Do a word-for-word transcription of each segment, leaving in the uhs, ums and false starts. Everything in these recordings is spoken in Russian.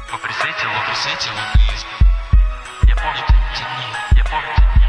Но при свете луны, при свете луны я помню те дни, я помню те дни.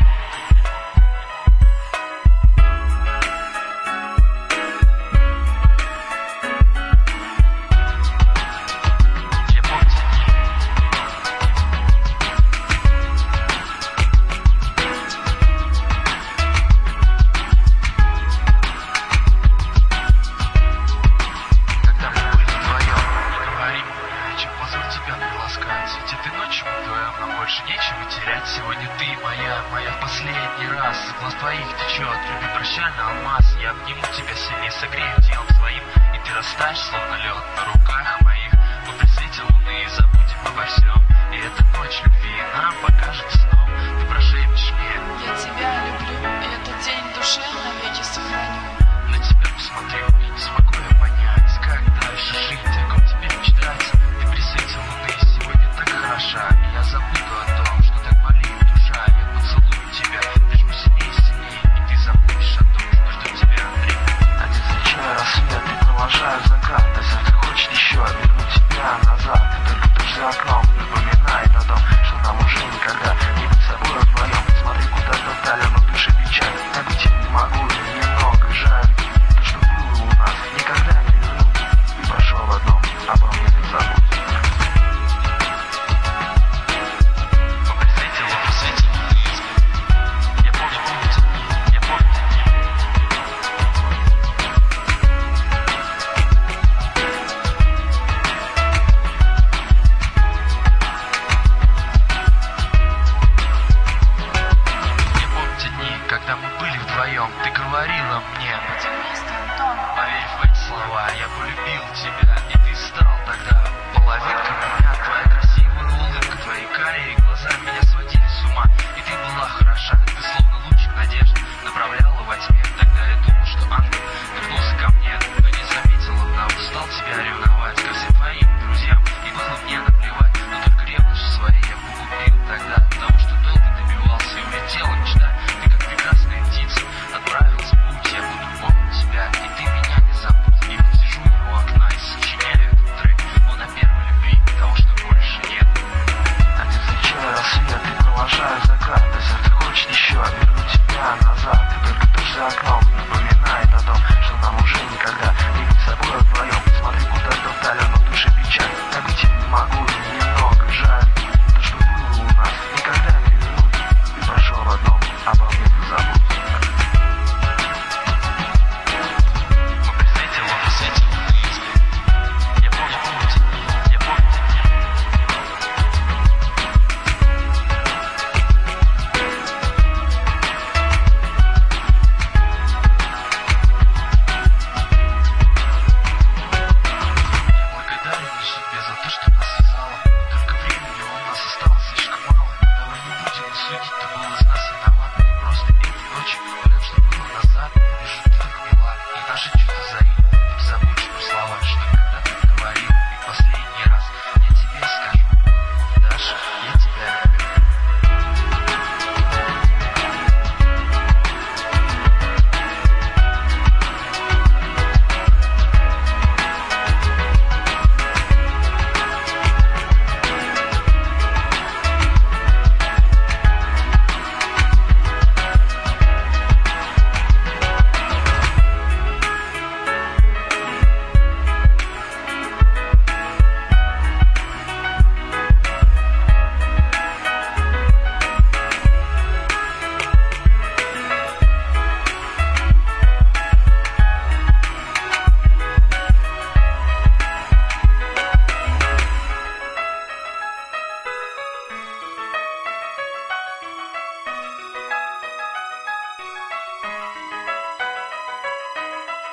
Ведь этой ночью мы вдвоем, нам больше нечего терять. Сегодня ты моя, моя в последний раз. С глаз твоих течет, люби прощальный алмаз. Я обниму тебя сильнее, согрею телом своим, и ты растаешь, словно лед на руках моих. Мы при свете луны забудем обо всем, и эта ночь любви нам покажет сном. Ты прошепчешь мне: я тебя люблю, и этот день в душе навеки сохраню. На тебя посмотрю, не смогу я понять, как дальше жить, о ком тебе мечтать. Ты при свете луны сегодня так хороша, и я забуду о том, что так болит душа. Я поцелую тебя, прижму сильнее и сильнее, и ты забудешь о том, что ждет тебя, Андрей. А не встречаю рассвет, и провожаю закат, а сердце хочет еще вернуть тебя назад. И только дождь за окном напоминает о том, что нам уже никогда не быть собой вдвоем. Смотри куда-то вдали, но в душе печаль.